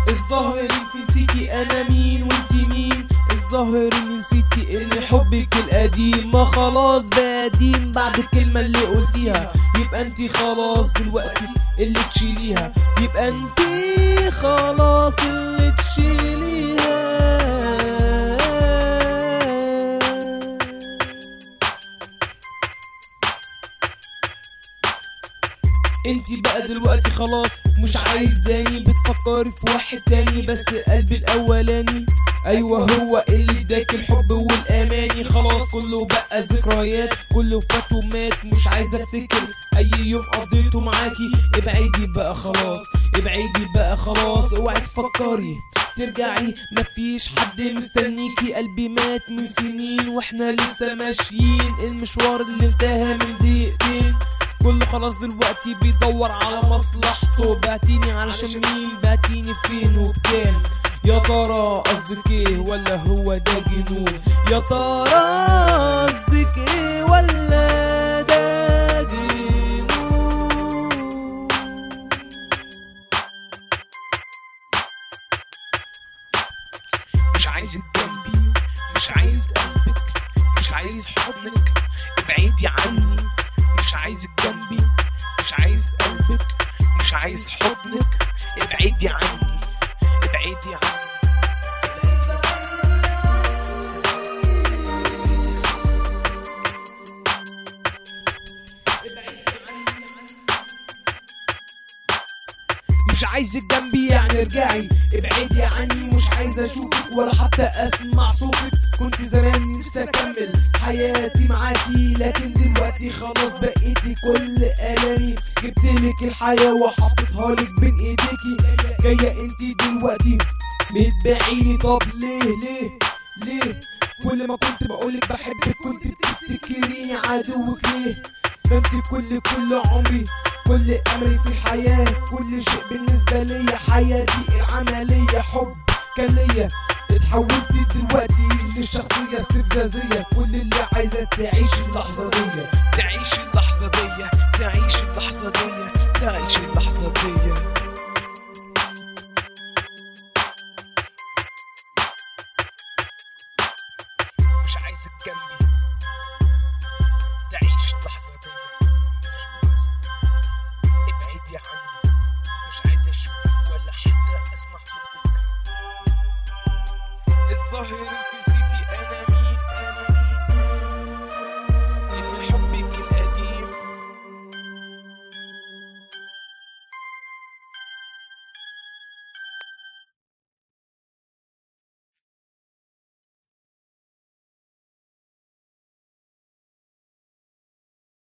الظاهر انت نسيتي انا مين وانت مين، الظاهر ان نسيتي ان حبك القديم ما خلاص بقى قديم بعد الكلمة اللي قلتيها. يبقى انت خلاص دلوقتي اللي تشيليها، يبقى انت خلاص اللي تشيليها. انتي بقى دلوقتي خلاص مش عايزاني، بتفكري في واحد تاني بس قلبي الاولاني ايوه هو اللي اداك الحب والاماني. خلاص كله بقى ذكريات، كله فات ومات، مش عايزه افتكر اي يوم قضيته معاكي. ابعدي بقى خلاص، ابعدي بقى خلاص، اوعي تفكري ترجعي، مفيش حد مستنيكي. قلبي مات من سنين واحنا لسه ماشيين، المشوار اللي انتهى من دقيقتين كله خلاص دلوقتي بيدور على مصلحته. بعتيني علشان مين، بعتيني فين وبكام؟ يا ترى قصدك ايه ولا هو ده جنون؟ يا ترى قصدك ايه ولا ده جنون؟ مش عايزك جنبي، مش عايز قلبك، مش عايز حضنك، ابعدي عني. مش عايزك جنبي، مش عايز قلبك، مش عايز حضنك، ابعدي عني، ابعدي عني. مش عايزك جنبي يعني ارجعي، ابعدي عني، مش عايز اشوفك ولا حتى اسمع صوتك. كنت زمان نفسي اكمل حياتي معاكي، لكن دلوقتي خلاص بقيتي كل الامي. جبتلك الحياة وحطيتها لك بين ايديكي، جاية انتي دلوقتي بتبيعيني. طب ليه كل ما كنت بقولك بحبك كنت بتفتكريني عدوك؟ ليه ده انتي كل عمري، كل امري في الحياة، كل شيء بالنسبة ليا، حياتي العملية حب كان ليا. اتحولتي دلوقتي لشخصية استفزازية، كل اللي عايزة تعيش اللحظة دي، تعيش اللحظة دي، تعيش اللحظة دي، تعيش اللحظة دي. مش عايزك جنبي، تعيش اللحظة دي، ابعدي عني، مش عايز اشوفك ولا حتى اسمع صوتك. الظاهر